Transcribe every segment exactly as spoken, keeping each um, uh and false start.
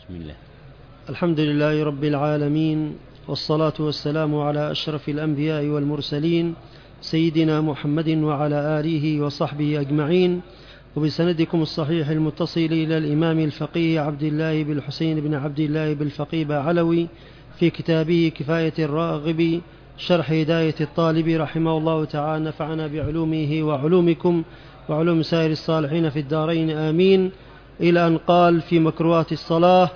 بسم الله. الحمد لله رب العالمين، والصلاة والسلام على أشرف الأنبياء والمرسلين سيدنا محمد وعلى آله وصحبه أجمعين، وبسندكم الصحيح المتصل إلى الإمام الفقيه عبد الله بن الحسين بن عبد الله بن الفقيه بعلوي في كتابه كفاية الراغب شرح هداية الطالب رحمه الله تعالى، نفعنا بعلومه وعلومكم وعلوم سائر الصالحين في الدارين آمين، إلى أن قال في مكروهات الصلاة: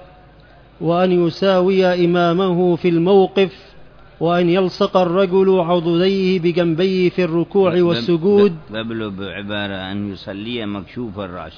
وأن يساوي إمامه في الموقف، وأن يلصق الرجل عضديه بجنبيه في الركوع والسجود. قبله بعبارة أن يصلي مكشوف الرأس،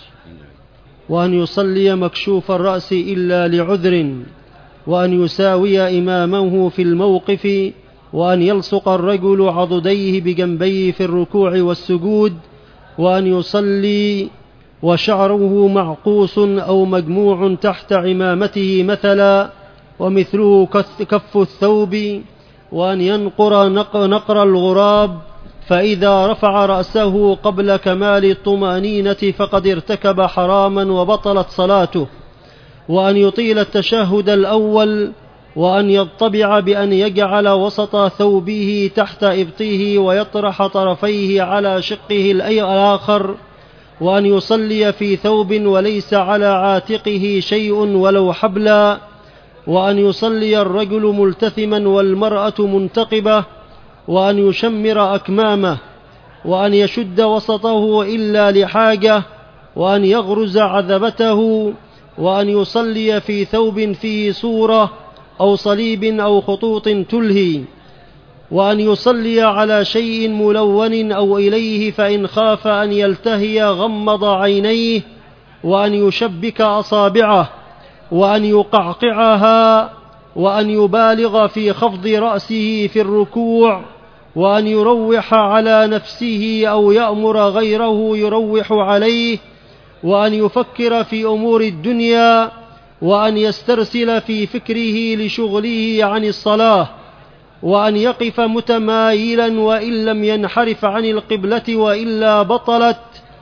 وأن يصلي مكشوف الرأس إلا لعذر، وأن يساوي إمامه في الموقف، وأن يلصق الرجل عضديه بجنبيه في الركوع والسجود، وأن يصلي وشعره معقوس أو مجموع تحت عمامته مثلا، ومثله كف الثوب، وأن ينقر نقر الغراب، فإذا رفع رأسه قبل كمال الطمأنينة فقد ارتكب حراما وبطلت صلاته، وأن يطيل التشهد الأول، وأن يطبع بأن يجعل وسط ثوبه تحت إبطه ويطرح طرفيه على شقه الآخر، وأن يصلي في ثوب وليس على عاتقه شيء ولو حبلا، وأن يصلي الرجل ملتثما والمرأة منتقبة، وأن يشمر أكمامه، وأن يشد وسطه إلا لحاجة، وأن يغرز عذبته، وأن يصلي في ثوب فيه صورة أو صليب أو خطوط تلهي، وأن يصلي على شيء ملون أو إليه، فإن خاف أن يلتهي غمض عينيه، وأن يشبك أصابعه، وأن يقعقعها، وأن يبالغ في خفض رأسه في الركوع، وأن يروح على نفسه أو يأمر غيره يروح عليه، وأن يفكر في أمور الدنيا، وأن يسترسل في فكره لشغله عن الصلاة، وأن يقف متمايلا وإن لم ينحرف عن القبلة وإلا بطلت،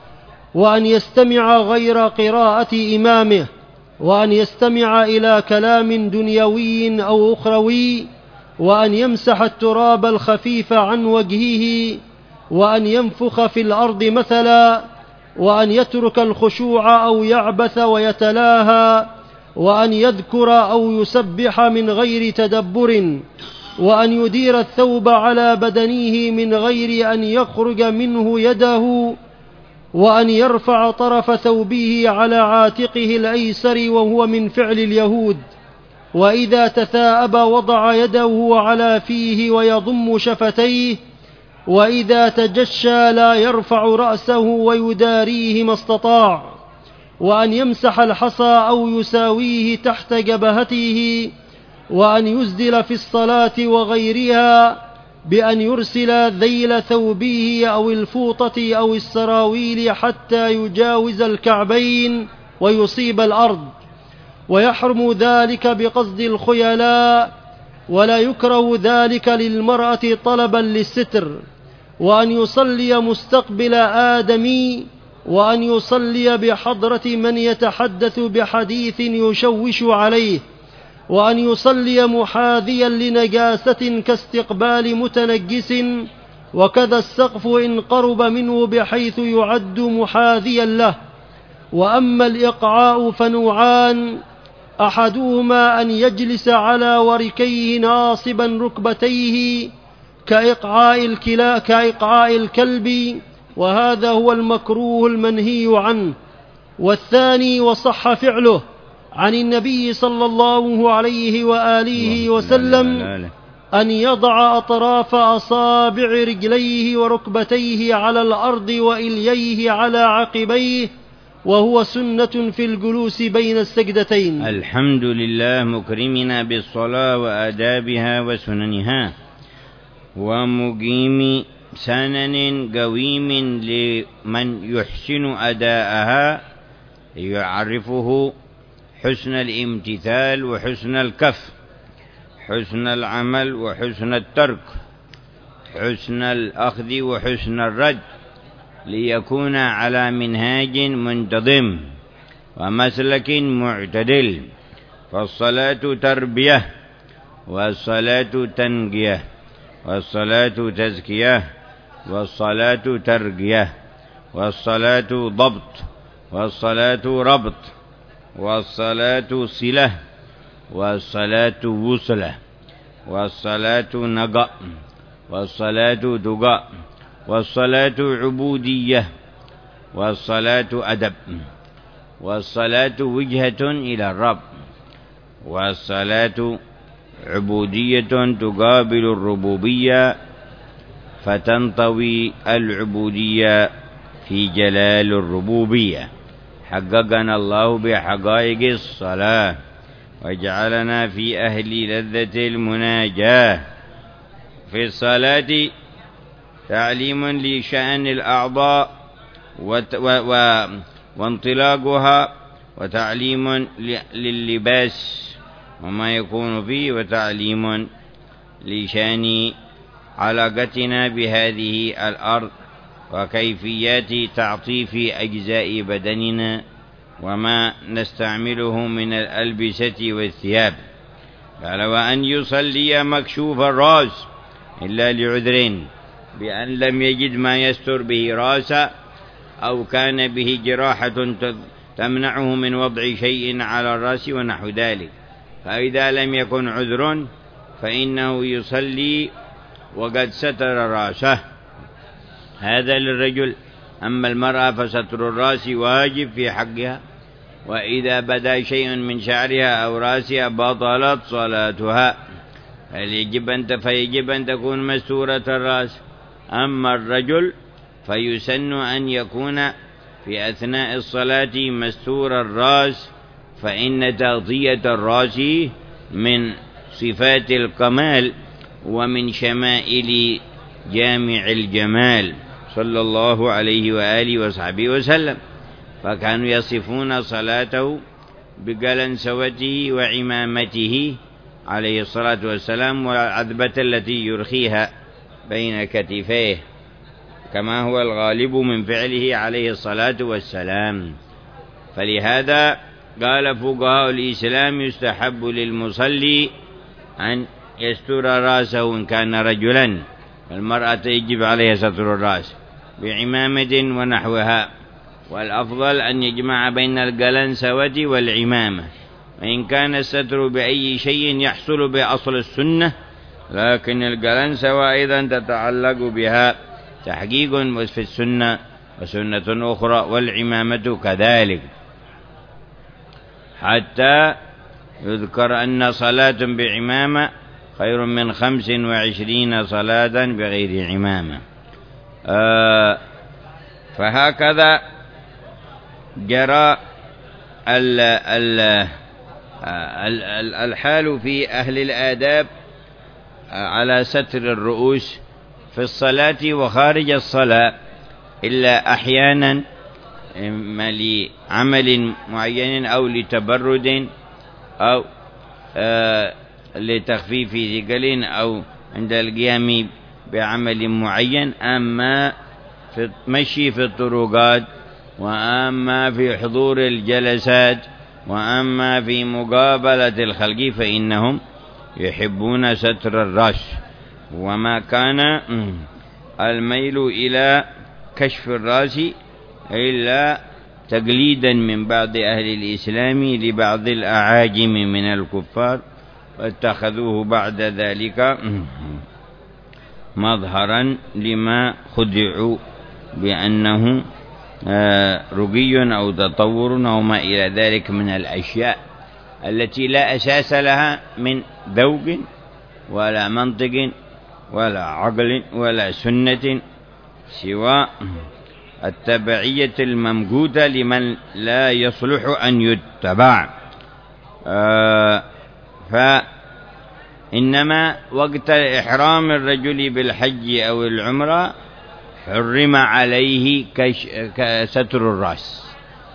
وأن يستمع غير قراءة إمامه، وأن يستمع إلى كلام دنيوي أو أخروي، وأن يمسح التراب الخفيف عن وجهه، وأن ينفخ في الأرض مثلا، وأن يترك الخشوع أو يعبث ويتلاهى، وأن يذكر أو يسبح من غير تدبر، وأن يدير الثوب على بدنه من غير أن يخرج منه يده، وأن يرفع طرف ثوبه على عاتقه الأيسر وهو من فعل اليهود، وإذا تثاءب وضع يده على فيه ويضم شفتيه، وإذا تجشى لا يرفع رأسه ويداريه ما استطاع، وأن يمسح الحصى أو يساويه تحت جبهته، وأن يسدل في الصلاة وغيرها بأن يرسل ذيل ثوبه أو الفوطة أو السراويل حتى يجاوز الكعبين ويصيب الأرض، ويحرم ذلك بقصد الخيلاء، ولا يكره ذلك للمرأة طلبا للستر، وأن يصلي مستقبل آدمي، وأن يصلي بحضرة من يتحدث بحديث يشوش عليه، وأن يصلي محاذيا لنجاسة كاستقبال متنجس، وكذا السقف إن قرب منه بحيث يعد محاذيا له. وأما الإقعاء فنوعان: أحدهما أن يجلس على وركيه ناصبا ركبتيه كإقعاء, الكلا كإقعاء الكلب، وهذا هو المكروه المنهي عنه. والثاني وصح فعله عن النبي صلى الله عليه وآله وسلم أن يضع أطراف أصابع رجليه وركبتيه على الأرض وإلييه على عقبيه، وهو سنة في الجلوس بين السجدتين. الحمد لله مكرمنا بالصلاة وآدابها وسننها، ومقيم سنن قويم لمن يحسن أداءها يعرفه حسن الامتثال وحسن الكف، حسن العمل وحسن الترك، حسن الأخذ وحسن الرد، ليكون على منهاج منتظم ومسلك معتدل، فالصلاة تربية، والصلاة تنقية، والصلاة تزكية، والصلاة ترقية، والصلاة ضبط، والصلاة ربط، والصلاة صلة، والصلاة وصلة، والصلاة نقاء، والصلاة دقاء، والصلاة عبودية، والصلاة أدب، والصلاة وجهة إلى الرب، والصلاة عبودية تقابل الربوبية فتنطوي العبودية في جلال الربوبية. حققنا الله بحقائق الصلاة واجعلنا في أهل لذة المناجاة. في الصلاة تعليم لشأن الأعضاء وانطلاقها، وتعليم لللباس وما يكون فيه، وتعليم لشأن علاقتنا بهذه الأرض وكيفيات تعطيف أجزاء بدننا وما نستعمله من الألبسة والثياب. قال: وأن يصلي مكشوف الرأس إلا لعذرين، بأن لم يجد ما يستر به رأسه، أو كان به جراحة تمنعه من وضع شيء على الرأس ونحو ذلك. فإذا لم يكن عذر فإنه يصلي وقد ستر رأسه، هذا للرجل. أما المرأة فستر الرأس واجب في حقها، وإذا بدا شيء من شعرها أو رأسها بطلت صلاتها، فيجب أن فيجب أن تكون مستورة الرأس. أما الرجل فيسن أن يكون في أثناء الصلاة مستور الرأس، فإن تغطية الرأس من صفات الكمال ومن شمائل جامع الجمال صلى الله عليه وآله وصحبه وسلم. فكانوا يصفون صلاته بقلنسوته وعمامته عليه الصلاة والسلام، والعذبة التي يرخيها بين كتفيه، كما هو الغالب من فعله عليه الصلاة والسلام. فلهذا قال فقهاء الإسلام: يستحب للمصلي أن يستر رأسه إن كان رجلا، المرأة يجب عليها ستر الرأس بعمامة ونحوها، والأفضل أن يجمع بين القلنسوة والعمامة. وإن كان الستر بأي شيء يحصل بأصل السنة، لكن القلنسوة أيضا تتعلق بها تحقيق في السنة وسنة أخرى، والعمامة كذلك، حتى يذكر أن صلاة بعمامة خير من خمس وعشرين صلاة بغير عمامة. آه فهكذا جرى ال ال الحال في أهل الآداب على ستر الرؤوس في الصلاة وخارج الصلاة، إلا أحيانا إما لعمل معين أو لتبرد أو آه لتخفيف ثقل أو عند القيام بعمل معين. أما في المشي في الطرقات، وأما في حضور الجلسات، وأما في مقابلة الخلق، فإنهم يحبون ستر الرأس. وما كان الميل إلى كشف الرأس إلا تقليدا من بعض أهل الإسلام لبعض الأعاجم من الكفار، واتخذوه بعد ذلك مظهرا لما خدعوا بأنه رقي أو تطور أو ما إلى ذلك من الأشياء التي لا أساس لها من ذوق ولا منطق ولا عقل ولا سنة، سوى التبعية الممقوتة لمن لا يصلح أن يتبع. آه فإنما وقت إحرام الرجل بالحج أو العمرة حرم عليه ستر الرأس.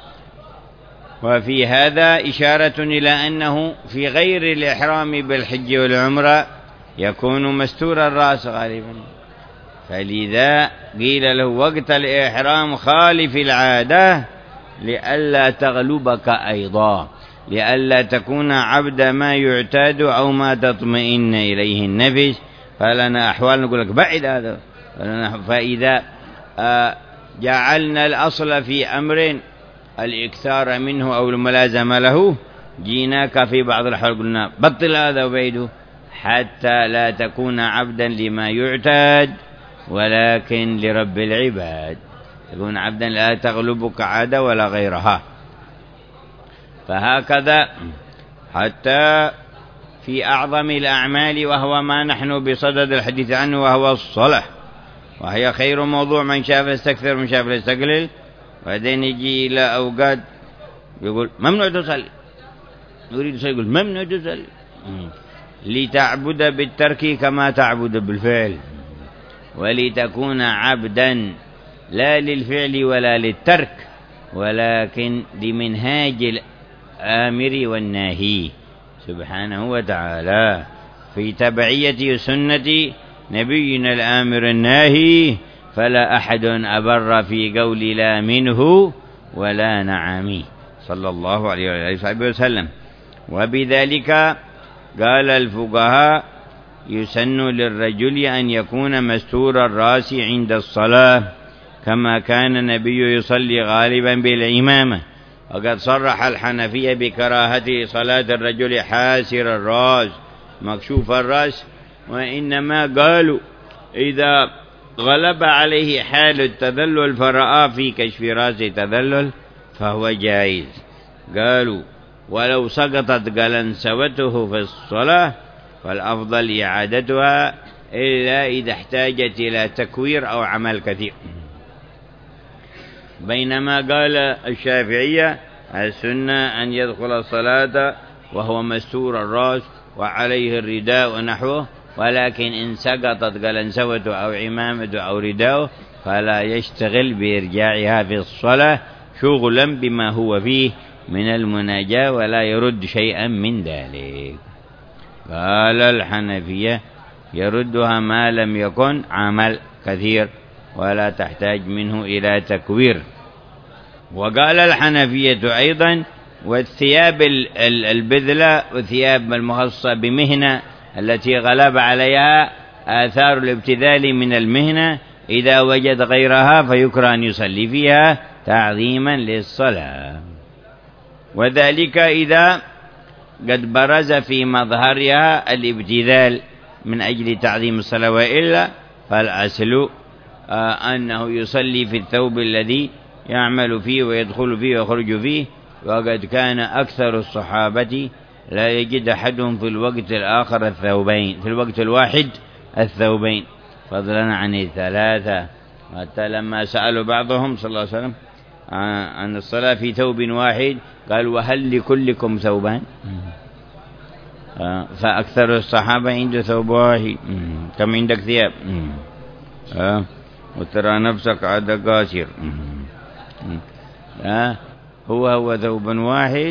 وفي هذا إشارة إلى أنه في غير الإحرام بالحج والعمرة يكون مستور الرأس غالبا، فلذا قيل له وقت الإحرام خالف العادة لئلا تغلبك أيضا. لئلا تكون عبد ما يعتاد أو ما تطمئن إليه النفس، فلنا أحوال نقول لك بعد هذا. فإذا جعلنا الأصل في أمر الإكثار منه أو الملازمة له، جيناك في بعض الأحوال قلنا بطل هذا وبعده، حتى لا تكون عبدا لما يعتاد ولكن لرب العباد، تكون عبدا لا تغلبك عادة ولا غيرها. فهكذا حتى في أعظم الأعمال، وهو ما نحن بصدد الحديث عنه، وهو الصلاة، وهي خير موضوع، من شاف يستكثر من شاف يستقلل. وبعدين يجي إلى أوقات يقول ممنوع تصلي، يريد يصلي يقول ممنوع تصلي، لتعبد بالترك كما تعبد بالفعل، ولتكون عبدا لا للفعل ولا للترك، ولكن لمنهاج الآمر والناهي سبحانه وتعالى، في تبعية سنة نبينا الآمر الناهي. فلا أحد أبر في قول لا منه ولا نعم صلى الله عليه وآله وسلم. وبذلك قال الفقهاء يسن للرجل أن يكون مستور الرأس عند الصلاة، كما كان النبي يصلي غالبا بالعمامة. وقد صرح الحنفية بكراهة صلاة الرجل حاسر الرأس مكشوف الرأس، وإنما قالوا إذا غلب عليه حال التذلل فرأى في كشف رأسه تذلل فهو جائز. قالوا ولو سقطت قلنسوته في الصلاة فالأفضل إعادتها، إلا إذا احتاجت إلى تكوير أو عمل كثير. بينما قال الشافعية السنة أن يدخل الصلاة وهو مستور الرأس وعليه الرداء ونحوه، ولكن إن سقطت قلنسوته أو عمامته أو رداءه فلا يشتغل بإرجاعها في الصلاة شغلا بما هو فيه من المناجاة، ولا يرد شيئا من ذلك. قال الحنفية يردها ما لم يكن عمل كثير ولا تحتاج منه إلى تكوير. وقال الحنفية أيضا والثياب البذلة والثياب المخصصة بمهنة التي غلب عليها آثار الابتذال من المهنة، إذا وجد غيرها فيكره أن يصلي فيها تعظيما للصلاة، وذلك إذا قد برز في مظهرها الابتذال من أجل تعظيم الصلاة، وإلا فالأصل أنه يصلي في الثوب الذي يعمل فيه ويدخل فيه ويخرج فيه. وقد كان أكثر الصحابة لا يجد أحدهم في الوقت الآخر الثوبين، في الوقت الواحد الثوبين، فضلا عن الثلاثة. حتى لما سألوا بعضهم صلى الله عليه وسلم عن الصلاة في ثوب واحد قال وهل لكلكم ثوبان؟ فأكثر الصحابة عنده ثوب واحد. كم عندك ثياب؟ وترى نفسك عاد قاسر. هو هو ثوب واحد.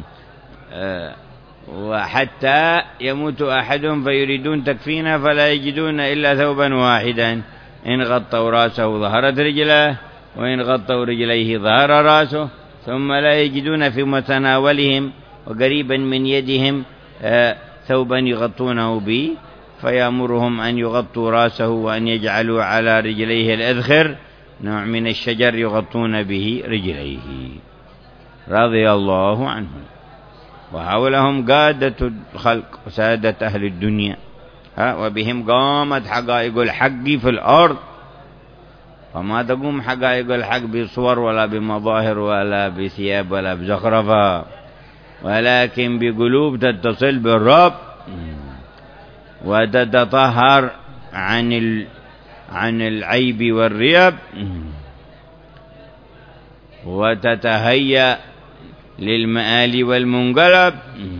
وحتى يموت أحدهم فيريدون تكفينا فلا يجدون إلا ثوبا واحدا، إن غطوا رأسه ظهرت رجله، وإن غطوا رجليه ظهر رأسه، ثم لا يجدون في متناولهم وقريبا من يدهم ثوبا يغطونه به، فيأمرهم أن يغطوا رأسه وأن يجعلوا على رجليه الأذخر، نوع من الشجر يغطون به رجليه، رضي الله عنهم. وحولهم قادة الخلق وسادة أهل الدنيا، وبهم قامت حقائق الحق في الأرض، فما تقوم حقائق الحق بصور ولا بمظاهر ولا بثياب ولا بزخرفة، ولكن بقلوب تتصل بالرب وتتطهر عن ال... عن العيب والريب، وتتهيأ للمآل والمنقلب،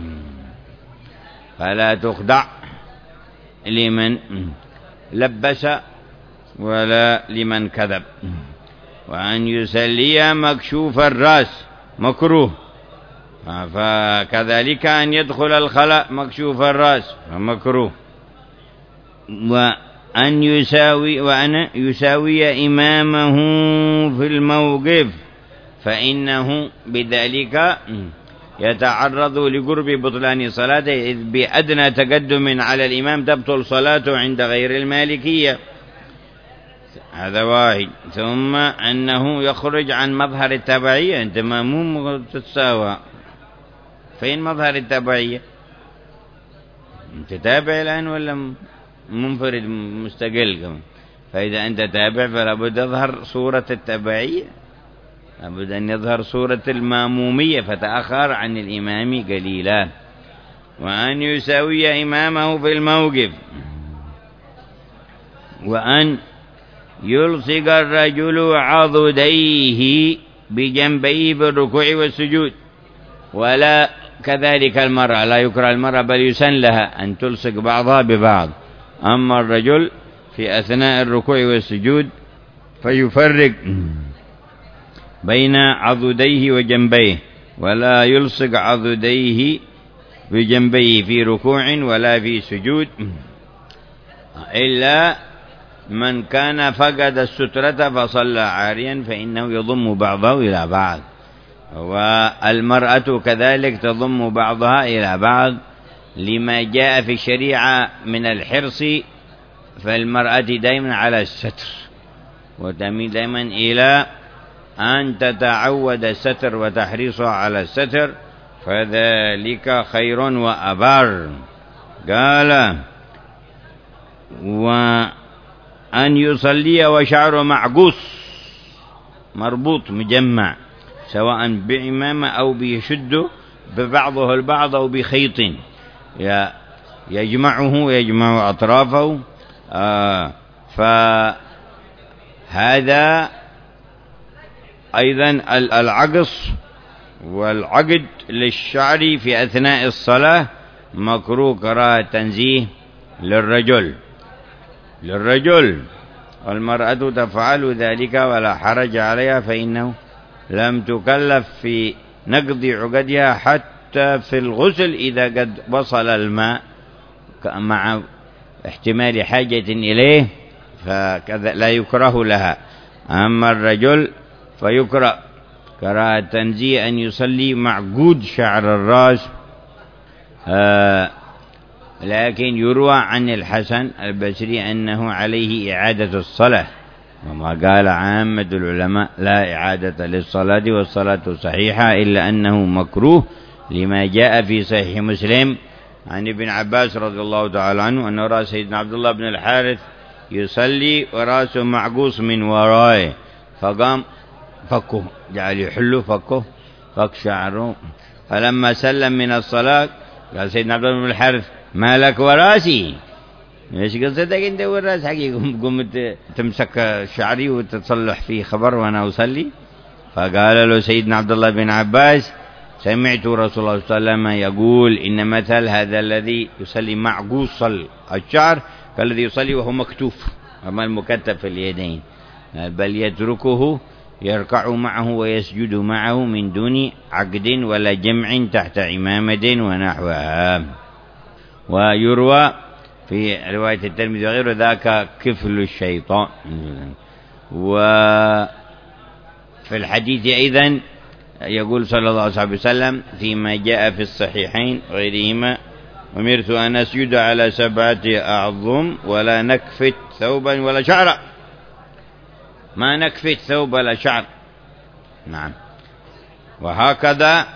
فلا تخضع لمن لبس ولا لمن كذب. وأن يسلي مكشوف الرأس مكروه، فكذلك أن يدخل الخلاء مكشوف الرأس مكروه. وأن يساوي وأن يساوي إمامه في الموقف، فإنه بذلك يتعرض لقرب بطلان صلاته، إذ بأدنى تقدم على الإمام تبطل صلاته عند غير المالكية. هذا واحد. ثم أنه يخرج عن مظهر التبعية. أنت مأموم تتساوى، فين مظهر التبعية؟ أنت تابع الآن ولا منفرد مستقل كمان؟ فإذا أنت تابع فلا بد يظهر صورة التبعية، لابد أن يظهر صورة المامومية، فتأخر عن الإمام قليلا. وأن يساوي إمامه في الموقف، وأن يلصق الرجل عضديه بجنبيه بالركوع والسجود، ولا كذلك المرأة، لا يكره المرأة بل يسن لها أن تلصق بعضها ببعض. أما الرجل في أثناء الركوع والسجود فيفرق بين عضديه وجنبيه، ولا يلصق عضديه بجنبيه في ركوع ولا في سجود، إلا من كان فقد السترة فصلى عاريا فإنه يضم بعضه إلى بعض، والمرأة كذلك تضم بعضها إلى بعض، لما جاء في الشريعة من الحرص فالمرأة دائما على الستر، وتميل دائما إلى أن تتعود الستر وتحريصها على الستر، فذلك خير وأبر. قال وأن يصلي وشعره معقوس مربوط مجمع، سواء بعمامة أو بيشد ببعضه البعض أو بخيط يجمعه ويجمع أطرافه. آه فهذا أيضا العقص والعقد للشعر في أثناء الصلاة مكروه كراهة تنزيه للرجل للرجل والمرأة تفعل ذلك ولا حرج عليها، فإنه لم تكلف في نقض عقدها حتى في الغسل إذا قد وصل الماء مع احتمال حاجة إليه، فكذا لا يكره لها. أما الرجل فيكره كراهة تنزيه أن يصلي معقود شعر الرأس. آه لكن يروى عن الحسن البصري أنه عليه إعادة الصلاة، وما قال عامة العلماء لا إعادة للصلاة والصلاة صحيحة، إلا أنه مكروه لما جاء في صحيح مسلم عن ابن عباس رضي الله تعالى عنه أنه رأى سيدنا عبد الله بن الحارث يصلي ورأسه معقوس من ورائه، فقام فكه، جعل يحله فكه فك شعره، فلما سلم من الصلاة قال سيدنا عبد الله بن الحارث ما لك وراسي؟ ايش قصدك انت والراس حقي؟ قمت تمسك شعري وتصلح فيه خبر وانا اصلي؟ فقال له سيدنا عبد الله بن عباس سمعت رسول الله صلى الله عليه وسلم يقول إن مثل هذا الذي يصلي معقوس الشعر كالذي يصلي وهو مكتوف، أما المكتف في اليدين، بل يتركه يركع معه ويسجد معه من دون عقد ولا جمع تحت عمامة ونحوها. ويروى في رواية الترمذي وغيره ذاك كفل الشيطان. وفي الحديث أيضا يقول صلى الله عليه وسلم فيما جاء في الصحيحين غيرهما أمرت أن أسجد على سبعة أعظم ولا نكفت ثوبا ولا شعرا، ما نكفت ثوب ولا شعر. نعم. وهكذا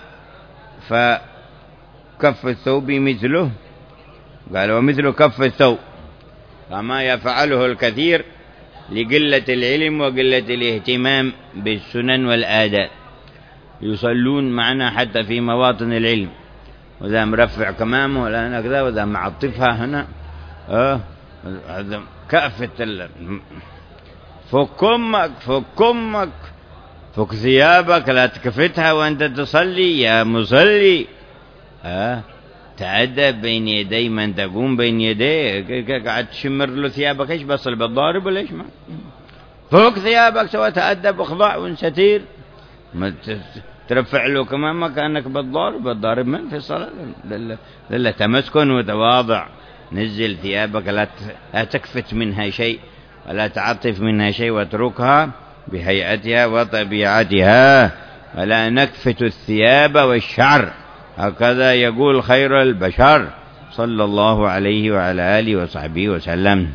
فكف الثوب مثله، قال ومثل كف الثوب، فما يفعله الكثير لقلة العلم وقلة الاهتمام بالسنن والآداب، يصلون معنا حتى في مواطن العلم، وذا مرفع كمامه ولا هنا كذا وذا معطفها هنا، اه هذا كافة فك امك فك امك فك ثيابك لا تكفتها وانت تصلي يا مصلي. اه تأدب بين يدي من تقوم بين يديه، قاعد تشمر له ثيابك، ايش بصل بالضارب ولا ايش؟ ما فك ثيابك سواء تأدب واخضع وانستير، ما ترفع له كمامك كأنك بالضارب. بالضارب من في الصلاة لله تمسكن وتواضع، نزل ثيابك لا تكفت منها شيء ولا تعطف منها شيء، واتركها بهيئتها وطبيعتها، ولا نكفت الثياب والشعر هكذا يقول خير البشر صلى الله عليه وعلى آله وصحبه وسلم.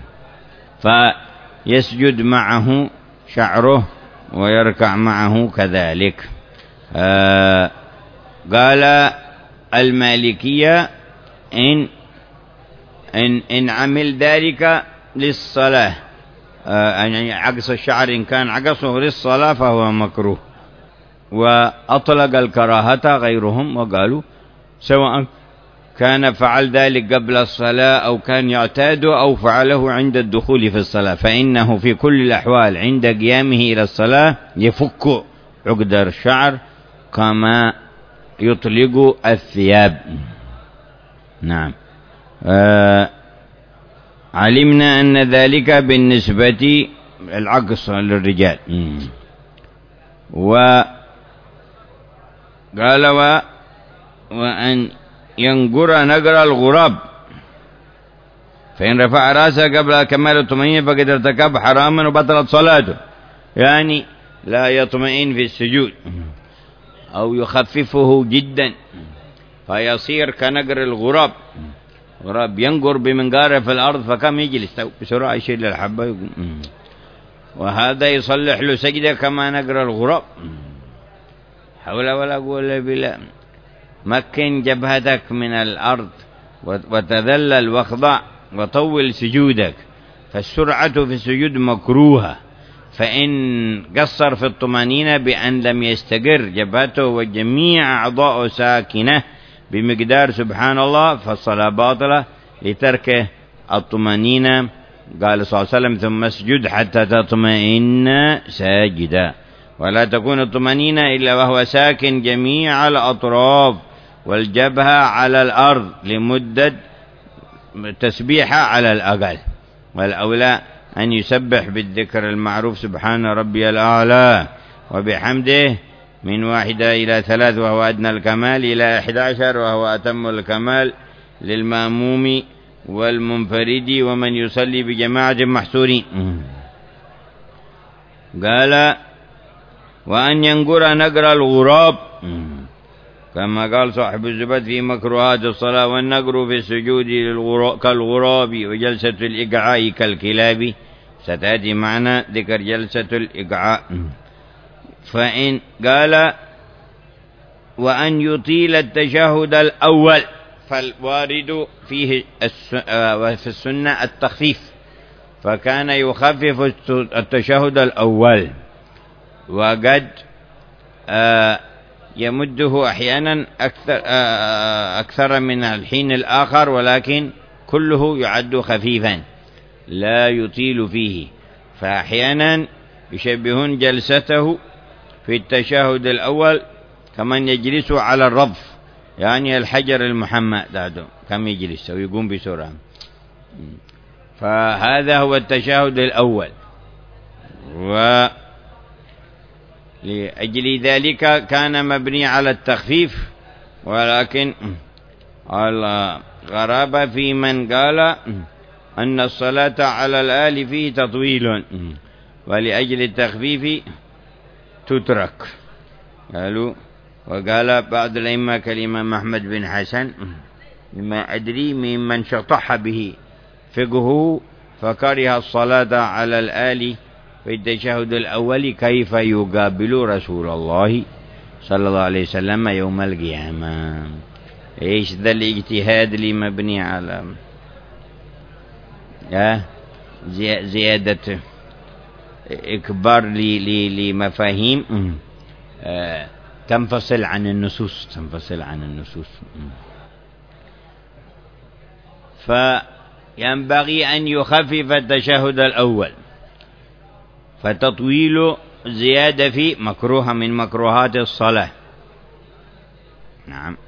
فيسجد معه شعره ويركع معه كذلك. آه قال المالكية إن, إن, إن عمل ذلك للصلاة، يعني عقص الشعر إن كان عقصه للصلاة فهو مكروه. وأطلق الكراهة غيرهم وقالوا سواء كان فعل ذلك قبل الصلاة أو كان يعتاد أو فعله عند الدخول في الصلاة، فإنه في كل الأحوال عند قيامه إلى الصلاة يفك عقد الشعر كما يطلق الثياب. نعم. آه علمنا أن ذلك بالنسبة العقص للرجال. وقال و وأن ينقر نقر الغراب، فإن رفع رأسه قبل كمال الطمأنينة فقد ارتكب حراما وبطلت صلاته، يعني لا يطمئن في السجود أو يخففه جدا فيصير كنقر الغراب. غراب ينقر بمنقاره في الأرض فكم يجلس بسرعة يشيل الحبة يقوم. وهذا يصلح له سجدة كما نقر الغراب. حول ولا قوة إلا بالله. مكن جبهتك من الأرض وتذلل واخضع وطول سجودك، فالسرعة في السجود مكروهة. فإن قصر في الطمأنينة بأن لم يستقر جبهته وجميع أعضاءه ساكنة بمقدار سبحان الله فالصلاة باطلة لترك الطمأنينة. قال صلى الله عليه وسلم ثم اسجد حتى تطمئن ساجدا. ولا تكون الطمأنينة إلا وهو ساكن جميع الأطراف والجبهة على الأرض لمدة تسبيحة على الأقل. والأولى أن يسبح بالذكر المعروف سبحان ربي الأعلى وبحمده من واحدة إلى ثلاث وهو أدنى الكمال إلى إحدى عشر وهو أتم الكمال للمأموم والمنفرد ومن يصلي بجماعة محصورين. قال وأن ينقر نقر الغراب كما قال صاحب الزبد في مكروهات الصلاة، والنقر في السجود كالغراب وجلسة الإقعاء كالكلاب. ستأتي معنا ذكر جلسة الإقعاء. فإن قال وأن يطيل التشهد الأول، فالوارد فيه في السنة التخفيف، فكان يخفف التشهد الأول وقد يمده أحيانا أكثر, أكثر من الحين الآخر، ولكن كله يعد خفيفا لا يطيل فيه. فأحيانا يشبهون جلسته في التشهد الأول كمن يجلس على الرضف، يعني الحجر المحمى دعده كم يجلس ويقوم بسرعة. فهذا هو التشهد الأول. ولأجل ذلك كان مبني على التخفيف، ولكن الغرابة في من قال أن الصلاة على الآل فيه تطويل ولأجل التخفيف تترك. قالوا وقال بعض الأئمة كالإمام أحمد بن حسن مما أدري ممن شطح به فقهه فكره الصلاة على الآل في التشهد الأول كيف يقابل رسول الله صلى الله عليه وسلم يوم القيامة. إيش ذا الاجتهاد اللي مبني على زيادة إكبار لمفاهيم تنفصل عن النصوص تنفصل عن النصوص. فينبغي أن يخفف التشهد الأول، فتطويل زيادة في مكروه من مكروهات الصلاة. نعم.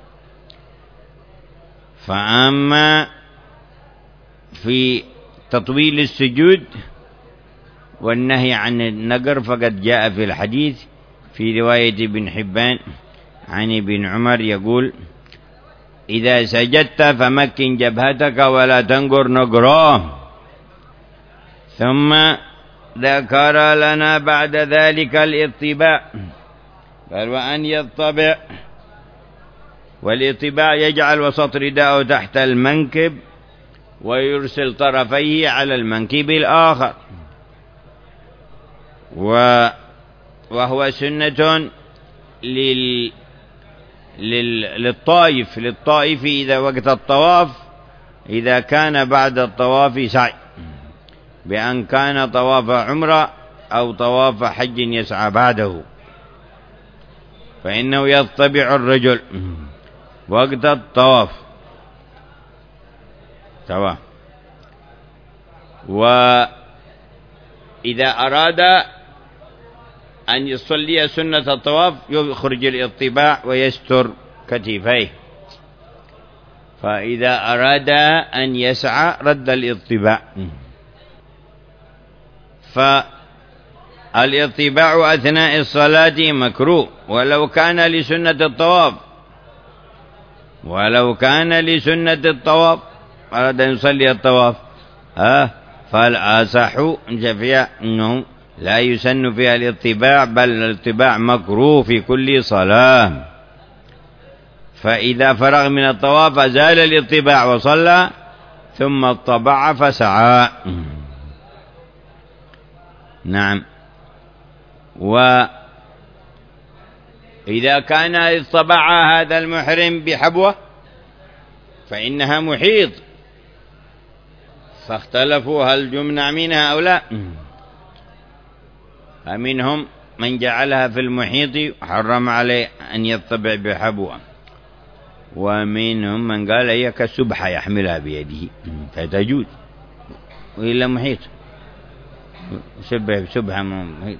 فأما في تطويل السجود والنهي عن النقر فقد جاء في الحديث في رواية ابن حبان عن ابن عمر يقول إذا سجدت فمكن جبهتك ولا تنقر نقراه. ثم ذكر لنا بعد ذلك الاطباع، قال وأن يطبع والاطباع يجعل وسط رداءه تحت المنكب ويرسل طرفيه على المنكب الآخر، وهو سنة لل... لل... للطائف للطائف إذا وقت الطواف، إذا كان بعد الطواف سعي، بأن كان طواف عمرة أو طواف حج يسعى بعده، فإنه يطبع الرجل وقت الطواف تمام. وإذا أراد أن يصلي سنة الطواف يخرج الاطباع ويستر كتفيه، فإذا أراد أن يسعى رد الاطباع. فالاطباع أثناء الصلاة مكروه ولو كان لسنة الطواف، ولو كان لسنة الطواف أراد أن يصلي الطواف ها فالأصح فيها أنه لا يسن فيها الاطباع، بل الاطباع مكروه في كل صلاة. فإذا فرغ من الطواف زال الاطباع وصلى ثم اطبع فسعى. نعم. وإذا كان اطبع هذا المحرم بحبوة فإنها محيط، فاختلفوا هل يمنع منها أو لا. فمنهم من جعلها في المحيط حرم عليه أن يطبع بحبوة، ومنهم من قال هي كالسبحة يحملها بيده فتجوز، وإلا محيط سبح سبحة محيط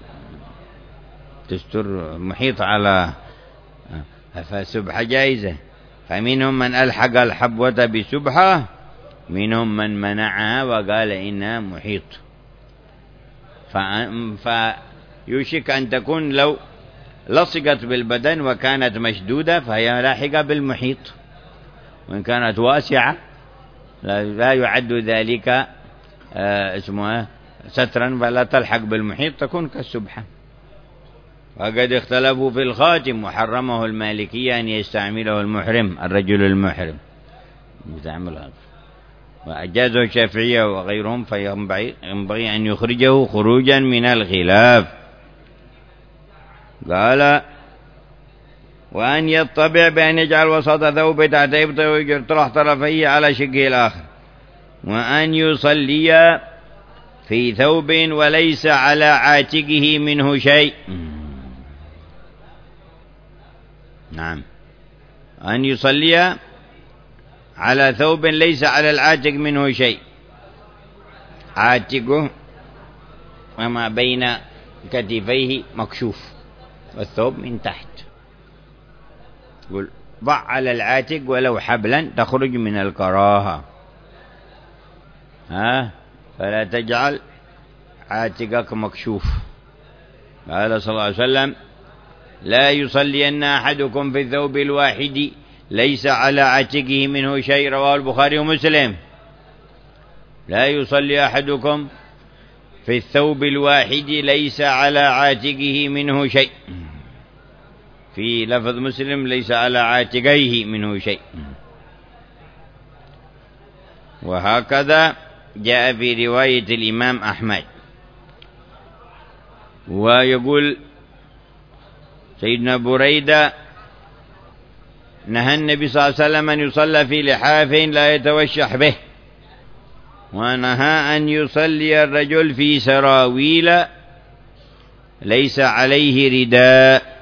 تستر محيط على، فسبحة جائزة. فمنهم من ألحق الحبوة بسبحة، منهم من منعها وقال إنها محيط. فيوشك أن تكون لو لصقت بالبدن وكانت مشدودة فهي لاحقة بالمحيط، وإن كانت واسعة لا يعد ذلك اسمها سترا فلا تلحق بالمحيط، تكون كالسبحة. وقد اختلفوا في الخاتم وحرمه المالكية أن يستعمله المحرم، الرجل المحرم يستعمله، وأجازه الشافعية وغيرهم، فينبغي أن يخرجه خروجا من الخلاف. قال وأن يطبع بأن يجعل وسط ثوب تحت إبطه ويطرح طرفيه على شقه الآخر، وأن يصلي في ثوب وليس على عاتقه منه شيء. نعم، أن يصلي على ثوب ليس على العاتق منه شيء، عاتقه وما بين كتفيه مكشوف والثوب من تحت. قل ضع على العاتق ولو حبلا تخرج من الكراهة، ها فلا تجعل عاتقك مكشوف. قال صلى الله عليه وسلم لا يصلين أحدكم في الثوب الواحد ليس على عاتقه منه شيء، رواه البخاري ومسلم. لا يصلي أحدكم في الثوب الواحد ليس على عاتقه منه شيء، في لفظ مسلم ليس على عاتقيه منه شيء. وهكذا جاء في رواية الإمام أحمد. ويقول سيدنا بريدة نهى النبي صلى الله عليه وسلم أن يصلى في لحاف لا يتوشح به، ونهى أن يصلي الرجل في سراويل ليس عليه رداء،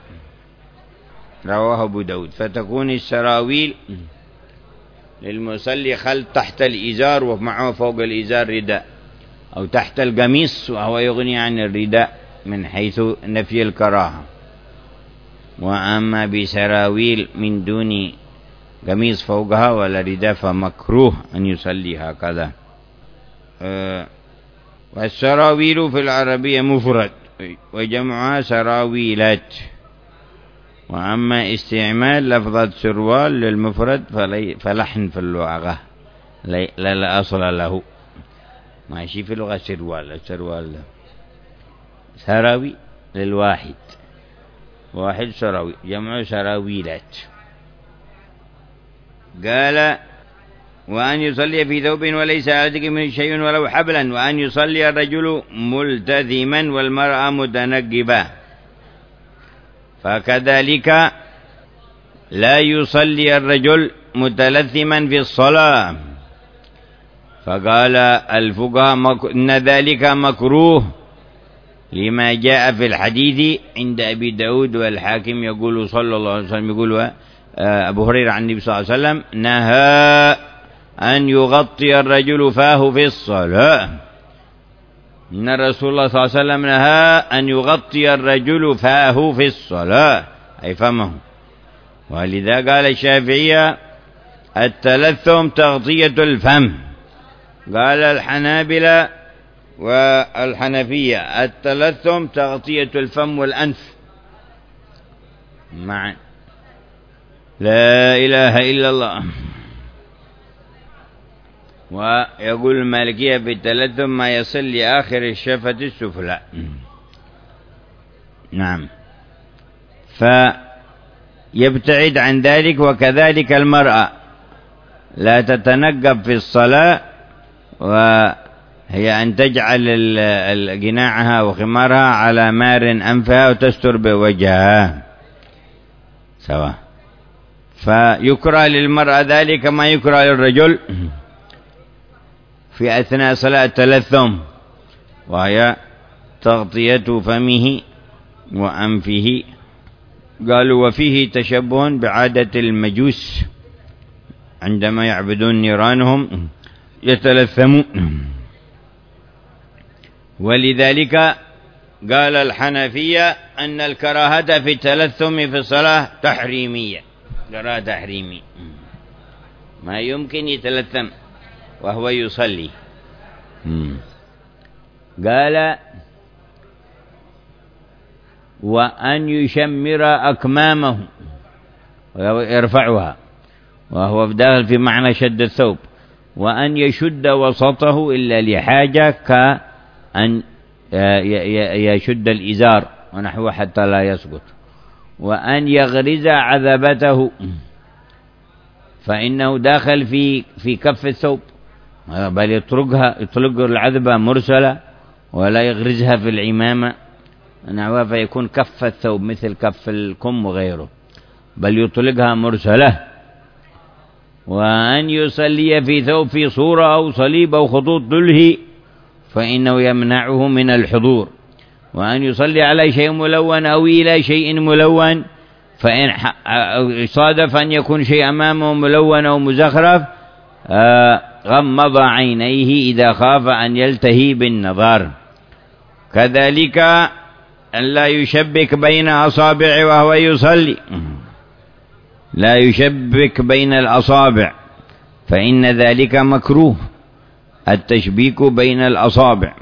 رواه أبو داود. فتكون السراويل للمصلي خل تحت الإزار ومعه فوق الإزار رداء، أو تحت القميص وهو يغني عن الرداء من حيث نفي الكراهة. وأما بسراويل من دون قميص فوقها ولا رداء فمكروه أن يصلي هكذا. أه والسراويل في العربية مفرد وجمعها سراويلات. وأما استعمال لفظة سروال للمفرد فلحن في اللغة لا, لا أصل له، ماشي في اللغة سروال. السروال سراوي للواحد، واحد سراوي، جمع سراويلات. قال وأن يصلي في ثوب وليس على منه شيء ولو حبلا، وأن يصلي الرجل ملتزما والمرأة متنقبة. فكذلك لا يصلي الرجل متلثما في الصلاة، فقال الفقهاء إن ذلك مكروه لما جاء في الحديث عند أبي داود والحاكم يقول صلى الله عليه وسلم، يقول أبو هريرة عن النبي صلى الله عليه وسلم نهى أن يغطي الرجل فاه في الصلاة. إن الرسول الله صلى الله عليه وسلم نهى أن يغطي الرجل فاه في الصلاة، أي فمه. ولذا قال الشافعية التلثم تغطية الفم، قال الحنابلة والحنفية التلثم تغطية الفم والأنف معا. لا إله إلا الله. ويقول المالكية بالتلثم ما يصل لآخر الشفة السفلى. نعم، فيبتعد عن ذلك. وكذلك المرأة لا تتنقب في الصلاة، وهي أن تجعل جناعها وخمارها على مار أنفها وتستر بوجهها سواء. فيكره للمرأة ذلك ما يكره للرجل في أثناء صلاة التلثم، وهي تغطية فمه وأنفه. قالوا وفيه تشبه بعادة المجوس عندما يعبدون نيرانهم يتلثمون. ولذلك قال الحنفية أن الكراهة في التلثم في الصلاة تحريمية، كراهة تحريمية، ما يمكن يتلثم وهو يصلي. قال وأن يشمر أكمامه ويرفعها، وهو داخل في معنى شد الثوب. وأن يشد وسطه إلا لحاجة، كأن يشد الإزار ونحوه حتى لا يسقط. وأن يغرز عذبته، فإنه داخل في في كف الثوب، بل يطرقها يطلق العذبة مرسلة ولا يغرزها في العمامة نحوها، فيكون كف الثوب مثل كف الكم وغيره، بل يطلقها مرسلة. وأن يصلي في ثوب في صورة أو صليب أو خطوط تلهي، فإنه يمنعه من الحضور. وأن يصلي على شيء ملون أو إلى شيء ملون، فإن صادف أن يكون شيء أمامه ملون أو مزخرف غمض عينيه إذا خاف أن يلتهي بالنظر. كذلك أن لا يشبك بين أصابع وهو يصلي، لا يشبك بين الأصابع، فإن ذلك مكروه، التشبيك بين الأصابع.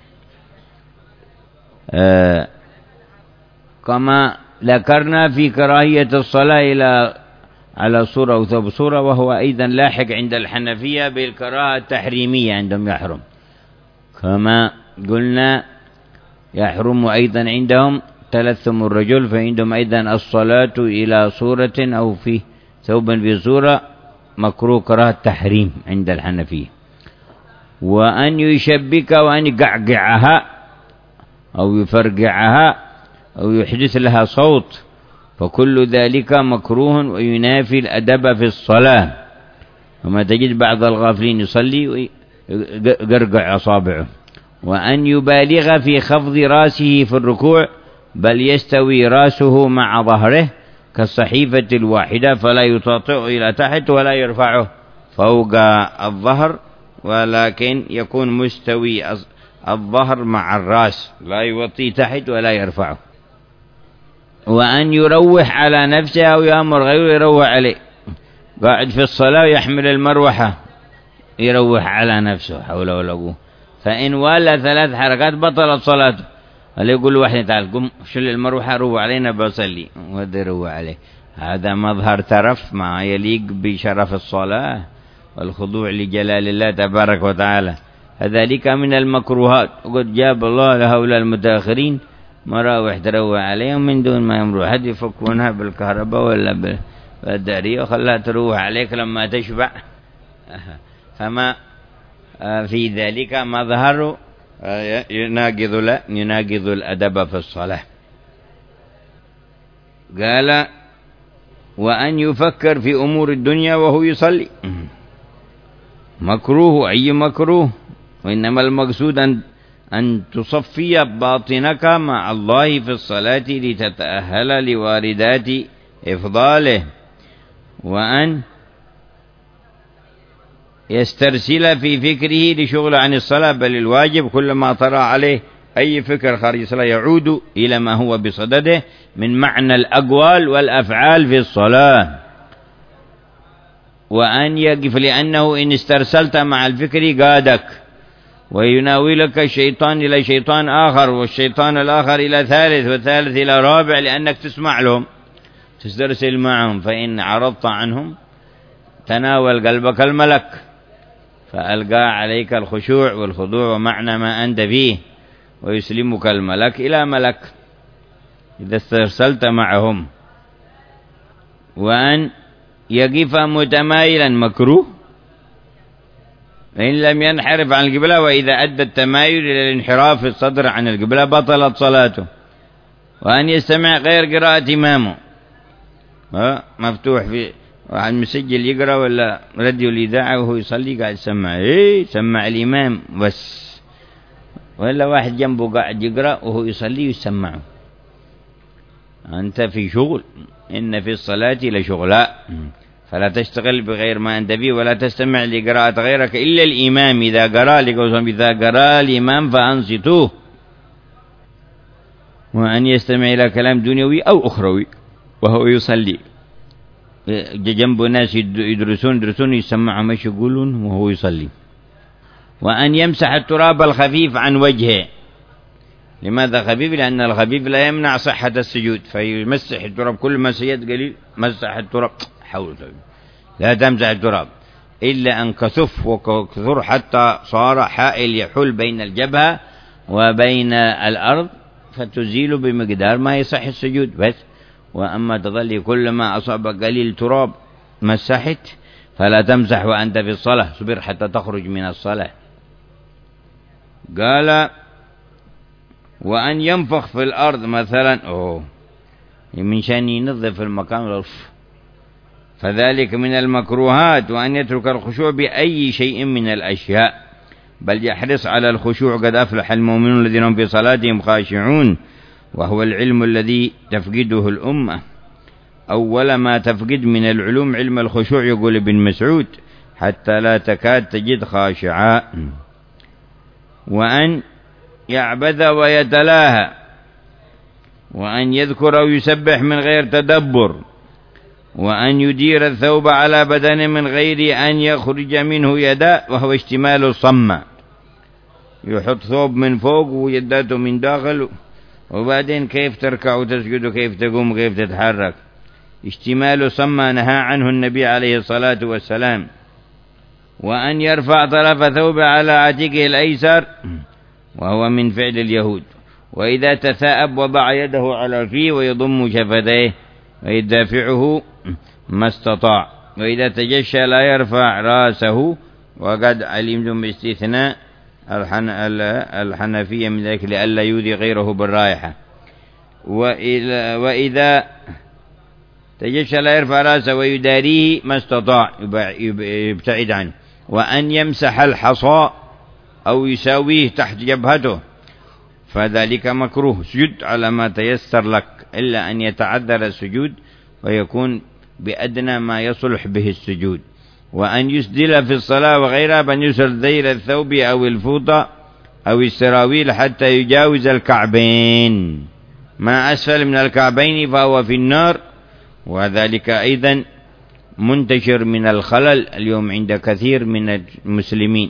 آه كما ذكرنا في كراهية الصلاة إلى على صورة أو ثوب صورة، وهو أيضا لاحق عند الحنفية بالكراهة التحريمية عندهم يحرم. كما قلنا يحرم أيضا عندهم تلثم الرجل، فعندهم أيضا الصلاة إلى صورة أو في ثوب في صورة مكروه كراهة التحريم عند الحنفية. وأن يشبك وأن يقعقعها أو يفرقعها أو يحدث لها صوت، فكل ذلك مكروه وينافي الأدب في الصلاة. وما تجد بعض الغافلين يصلي ويقرقع أصابعه. وأن يبالغ في خفض رأسه في الركوع، بل يستوي رأسه مع ظهره كالصحيفة الواحدة، فلا يطاطئ إلى تحت ولا يرفعه فوق الظهر، ولكن يكون مستوي الظهر مع الرأس، لا يوطي تحت ولا يرفعه. وأن يروح على نفسه أو يأمر غيره يروح عليه، قاعد في الصلاة يحمل المروحة يروح على نفسه حول ولا قوة، فإن والى ثلاث حركات بطلت صلاته. اللي يقول واحد تعال قم شل المروحة روح علينا بصلي، وهذا يروح عليه. هذا مظهر ترف ما يليق بشرف الصلاة والخضوع لجلال الله تبارك وتعالى. ذلك من المكروهات، وقد جاب الله لهؤلاء المتأخرين مراوح تروح عليهم من دون ما يمروا حد يفكونها بالكهرباء ولا فالدارية وخلها تروح عليك لما تشبع. فما في ذلك مظهر يناقض يناقض الأدب في الصلاة. قال وأن يفكر في أمور الدنيا وهو يصلي مكروه، أي مكروه، وإنما المقصود أن أن تصفي باطنك مع الله في الصلاة لتتأهل لواردات إفضاله، وأن يسترسل في فكره لشغل عن الصلاة، بل الواجب كلما طرأ عليه أي فكر خارج الصلاة يعود إلى ما هو بصدده من معنى الأقوال والأفعال في الصلاة، وأن يقف، لأنه إن استرسلت مع الفكر قادك ويناولك الشيطان إلى شيطان آخر، والشيطان الآخر إلى ثالث، والثالث إلى رابع، لأنك تسمع لهم تسترسل معهم. فإن عرضت عنهم تناول قلبك الملك فألقى عليك الخشوع والخضوع ومعنى ما أنت فيه، ويسلمك الملك إلى ملك إذا استرسلت معهم. وأن يقف متمايلا مكروه فإن لم ينحرف عن القبلة، وإذا أدى التمايل إلى الانحراف في الصدر عن القبلة بطلت صلاته. وأن يستمع غير قراءة إمامه، مفتوح في واحد مسجل يقرأ ولا راديو الإذاعة وهو يصلي قاعد يسمع، إيه سمع الإمام بس، ولا واحد جنبه قاعد يقرأ وهو يصلي يسمعه. أنت في شغل، إن في الصلاة لشغلاء، فلا تشتغل بغير ما أنت فيه، ولا تستمع لقراءة غيرك إلا الإمام إذا قرأ، لقوله إذا قرأ الإمام فأنصتوه. وأن يستمع إلى كلام دنيوي أو أخروي وهو يصلي، جنبه ناس يدرسون يدرسون يسمعهم ايش يقولون وهو يصلي. وأن يمسح التراب الخفيف عن وجهه. لماذا خفيف؟ لأن الخفيف لا يمنع صحة السجود، فيمسح التراب كل ما سيد قليل مسح التراب، حول لا تمسح التراب إلا أن كثف وكثر حتى صار حائل يحول بين الجبهة وبين الأرض، فتزيل بمقدار ما يصح السجود بس. وأما تظل كل ما أصاب قليل تراب مسحت فلا تمسح وأنت في الصلاة، صبر حتى تخرج من الصلاة. قال وأن ينفخ في الأرض مثلا، أوه من شان ينظف المكان فذلك من المكروهات. وأن يترك الخشوع بأي شيء من الأشياء، بل يحرص على الخشوع، قد أفلح المؤمنون الذين هم في صلاتهم خاشعون، وهو العلم الذي تفقده الأمة. أول ما تفقد من العلوم علم الخشوع، يقول ابن مسعود، حتى لا تكاد تجد خاشعا. وأن يعبث ويتلاهى، وأن يذكر أو يسبح من غير تدبر، وأن يدير الثوب على بدنه من غير أن يخرج منه يدا، وهو اشتمال الصمة، يحط ثوب من فوق ويداته من داخل، وبعدين كيف تركع وتسجد وكيف تقوم وكيف تتحرك. اشتمال صمة نهى عنه النبي عليه الصلاة والسلام. وأن يرفع طرف ثوب على عاتقه الأيسر، وهو من فعل اليهود. وإذا تثاءب وضع يده على فيه ويضم شفتيه ويدافعه ما استطاع. وإذا تجشى لا يرفع رأسه، وقد علمتم باستثناء الحنفية من ذلك لئلا يؤذي غيره بالرائحة. وإذا تجشى لا يرفع رأسه ويداريه ما استطاع، يبتعد عنه. وأن يمسح الحصى أو يساويه تحت جبهته، فذلك مكروه. سجد على ما تيسر لك، إلا أن يتعذر السجود ويكون بأدنى ما يصلح به السجود. وأن يسدل في الصلاة وغيرها، بأن يسر ذيل الثوب أو الفوطة أو السراويل حتى يجاوز الكعبين، ما أسفل من الكعبين فهو في النار. وذلك أيضا منتشر من الخلل اليوم عند كثير من المسلمين،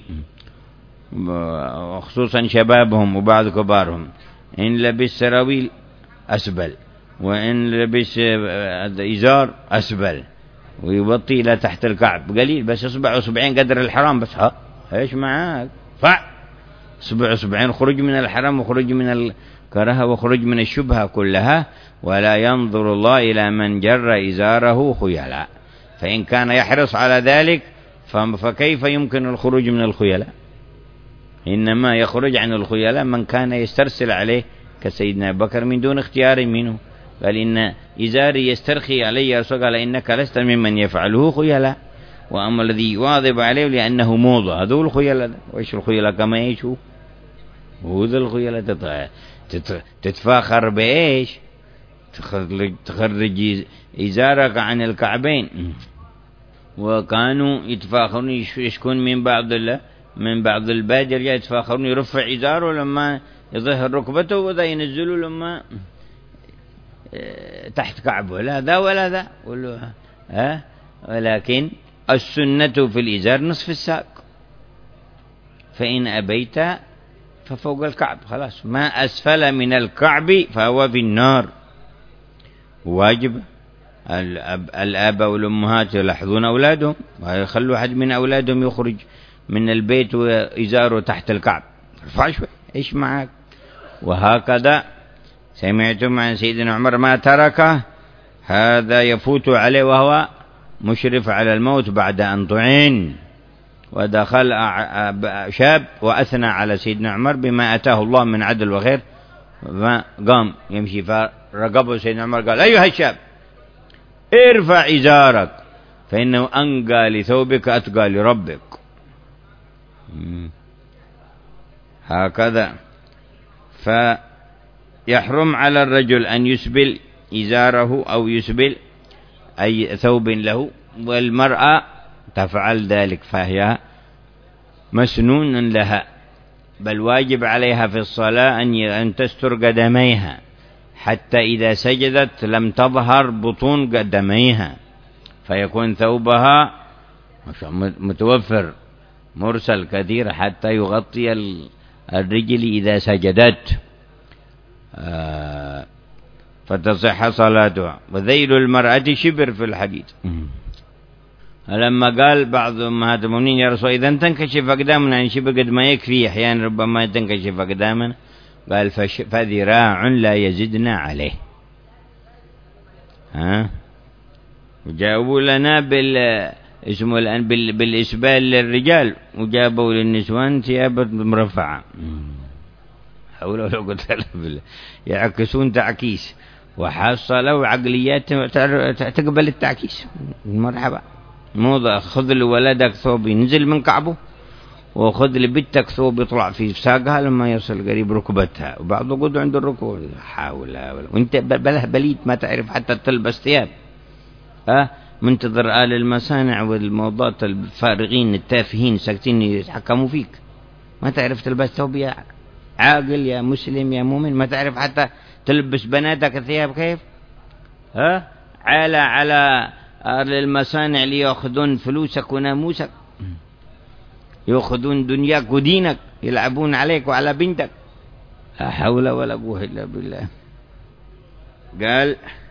خصوصا شبابهم وبعض كبارهم، إن لبس سراويل أسبل، وإن لبس إزار أسبل، ويبطي إلى تحت الكعب قليل، بس أصبع أصبعين قدر الحرام بس. ها إيش معاك؟ فع أصبع أصبعين، خرج من الحرام وخرج من كره وخرج من الشبهة كلها. ولا ينظر الله إلى من جر إزاره خيلاء، فإن كان يحرص على ذلك فكيف يمكن الخروج من الخيلاء؟ إنما يخرج عن الخيلاء من كان يسترسل عليه كسيدنا أبو بكر من دون اختيار منه. قال إن إزاري يسترخي علي يا رسول، قال إنك لست ممن يفعله خيلاء، وأما الذي يواظب عليه لأنه موضة هذول الخيلاء. وإيش الخيلاء كما يشوف؟ وذا الخيلاء تتفاخر بإيش؟ تخرج إزارك عن الكعبين. وكانوا يتفاخرون يشكون من بعض من بعض البادر يتفاخرون يرفع إزاره لما يظهر ركبته، وذا ينزلوا لما تحت كعبه. لا ذا ولا ذا، ها. ولكن السنة في الإزار نصف الساق، فإن أبيت ففوق الكعب خلاص، ما أسفل من الكعب فهو في النار. واجب الأب الآباء والأمهات يلاحظون أولادهم ويخلوا أحد من أولادهم يخرج من البيت وإزاره تحت الكعب، ارفع شوي إيش معك. وهكذا سمعتم عن سيدنا عمر ما تركه هذا يفوت عليه وهو مشرف على الموت بعد أن طعن، ودخل شاب وأثنى على سيدنا عمر بما أتاه الله من عدل وخير، فقام يمشي فرقبه سيدنا عمر قال أيها الشاب ارفع إزارك فإنه أنقى لثوبك أتقى لربك. هكذا فيحرم على الرجل أن يسبل إزاره أو يسبل أي ثوب له، والمرأة تفعل ذلك فهي مسنون لها، بل واجب عليها في الصلاة أن تستر قدميها حتى إذا سجدت لم تظهر بطون قدميها، فيكون ثوبها متوفر مرسل كثير حتى يغطي الرجل إذا سجدت فتصح صلاتها. وذيل المرأة شبر في الحديث. لما قال بعض أمهات المؤمنين يا رسول إذا تنكشف أقدامنا يعني شبه قد ما يكفي، أحيانا ربما تنكشف أقدامنا، قال فذراع لا يزدنا عليه. ها وجاوبوا لنا بال اسمه الآن بال... بالإسبال للرجال، وجابوا للنسوان ثياب مرفعة. حول ولا قوة إلا بالله، يعكسون تعكيس، وحصلوا عقليات تقبل التعكيس. مرحبا، موضة خذ لولدك ثوب ينزل من كعبه، وخذ لبنتك ثوب يطلع في ساقها لما يصل قريب ركبتها، وبعضه قد عند الركوع. حاول ولا وانت بله بليد ما تعرف حتى تلبس ثياب. ها منتظر آل المصانع والموضات الفارغين التافهين ساكتين يتحكموا فيك، ما تعرف تلبس ثوب يا عاقل يا مسلم يا مؤمن، ما تعرف حتى تلبس بناتك ثياب كيف. ها على على آل المصانع ليأخذون فلوسك وناموسك، يأخذون دنياك ودينك، يلعبون عليك وعلى بنتك. لا حول ولا قوة إلا بالله. قال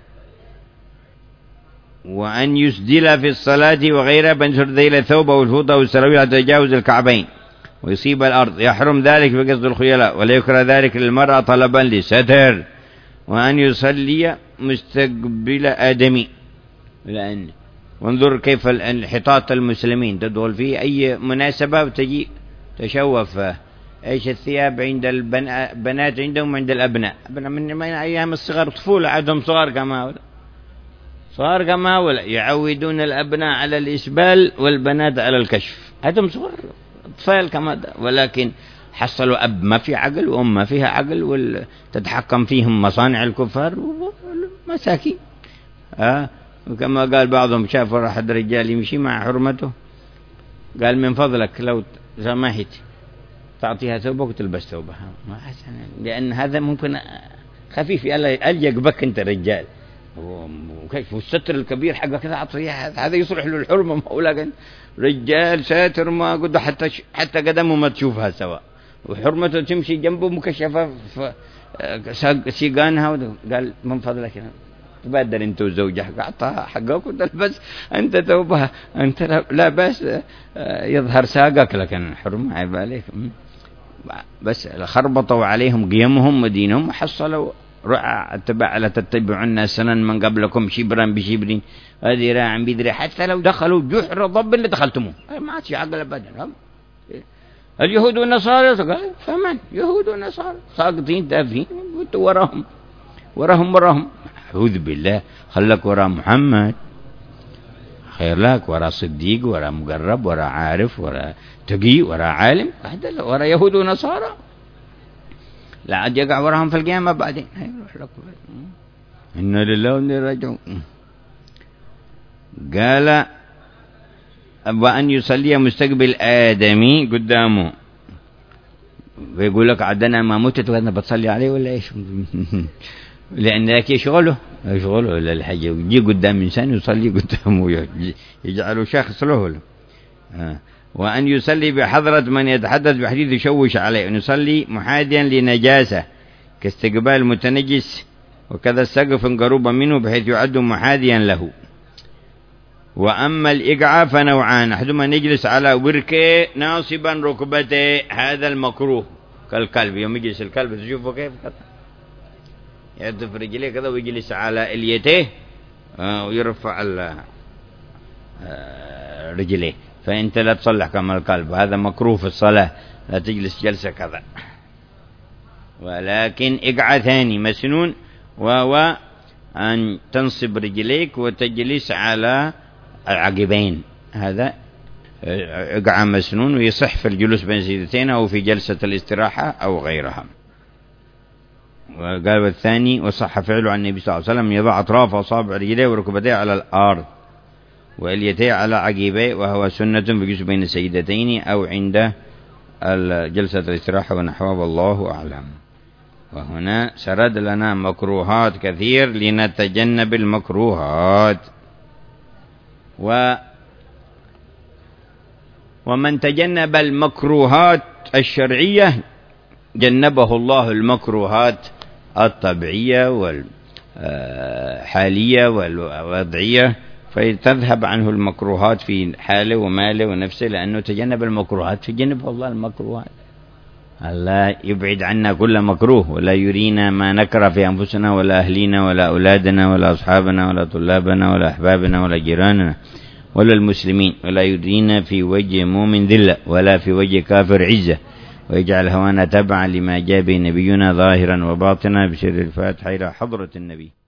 وأن يسدل في الصلاة وغيرها بنشر ذيل الثوب والفوطة والسراويل حتى يتجاوز الكعبين ويصيب الأرض، يحرم ذلك بقصد الخيلاء، ولا يكره ذلك للمرأة طلبا لستر. وأن يصلي مستقبل آدمي، لأن وانظر كيف انحطاط المسلمين تدخل فيه أي مناسبة وتجي تشوف ايش الثياب عند البنات عندهم عند الأبناء، من أيام الصغر طفولة عندهم صغار كما صغار كما ولا يعودون الأبناء على الإسبال والبنات على الكشف، عندهم صغار أطفال كما، ولكن حصلوا أب ما في عقل وأم ما فيها عقل وتتحكم فيهم مصانع الكفار مساكين. آه وكما قال بعضهم شافوا أحد رجال يمشي مع حرمته، قال من فضلك لو سمحت تعطيها ثوبك وتلبس ثوبها، ما حسن، لأن هذا ممكن خفيف أليق بك أنت رجال، وكيف والستر الكبير حقك كذا أعطيه، هذا يصلح له الحرمة. مولاك رجال ساتر ما قد حتى حتى قدمه ما تشوفها سوا، وحرمته تمشي جنبه مكشفة في سيقانها. قال من فضلك تبادر انت وزوجك اعطاها حقك وتلبس انت ثوبها، انت لا باس يظهر ساقك لكن حرمة عيب عليك. بس خربطوا عليهم قيمهم ودينهم وحصلوا رعى اتبع لا تتبعون سنن من قبلكم شبرا بشبر ذراعا بذراع، حتى لو دخلوا جحر ضب اللي دخلتموه ما عاد في عقل ابدا. اليهود والنصارى فمن يهود والنصارى ساقطين تافهين وراهم وراهم وراهم أعوذ بالله. خلك وراء محمد خير لك، وراء صديق، وراء مقرب، وراء عارف، وراء تقي، وراء عالم، وراء يهود ونصارى لا عاد يقع وراهم في القيامة بعدين. إنا لله وإنا إليه راجعون. قال وأن يصلي مستقبل آدمي قدامه، ويقول لك عدنا ما متت وأنا بتصلي عليه ولا إيش؟ لأن ذاك يشغله يشغله ولا الحاجة، يجي قدام إنسان يصلي قدامه يجعله شخص له. آه. وأن يصلي بحضرة من يتحدث بحديث يشوش عليه، أن يصلي محاديا لنجاسة كاستقبال المتنجس، وكذا السقف قريبا منه بحيث يعد محاديا له. وأما الإقعاء فنوعان، أحدهما نجلس على وركه ناصبا ركبته، هذا المكروه كالكلب، يوم يجلس الكلب تشوفه كيف يدف رجليه كذا ويجلس على اليته ويرفع رجليه، فأنت لا تصلح كما الكلب، هذا مكروه في الصلاة، لا تجلس جلسة كذا. ولكن إقعاء ثاني مسنون، وهو أن تنصب رجليك وتجلس على العقبين، هذا إقعاء مسنون ويصح في الجلوس بين سجدتين أو في جلسة الاستراحة أو غيرها. وقال والثاني وصح فعله عن النبي صلى الله عليه وسلم يضع أطراف أصابع رجليه وركبتيه على الأرض وإليتيه على عقبيه، وهو سنة بجلوس بين السجدتين أو عند جلسة الاستراحة ونحوها، والله أعلم. وهنا سرد لنا مكروهات كثير لنتجنب المكروهات. و ومن تجنب المكروهات الشرعية جنبه الله المكروهات الطبيعية والحالية والوضعية، فتذهب عنه المكروهات في حاله وماله ونفسه، لأنه تجنب المكروهات فجنبه الله المكروهات. الله يبعد عنا كل مكروه، ولا يرينا ما نكره في أنفسنا ولا أهلينا ولا أولادنا ولا أصحابنا ولا طلابنا ولا أحبابنا ولا جيراننا ولا المسلمين، ولا يرينا في وجه مؤمن ذلة ولا في وجه كافر عزة، ويجعل هوانا تبعا لما جاء به نبينا ظاهرا وباطنا. بسر الفاتحة إلى حضرة النبي.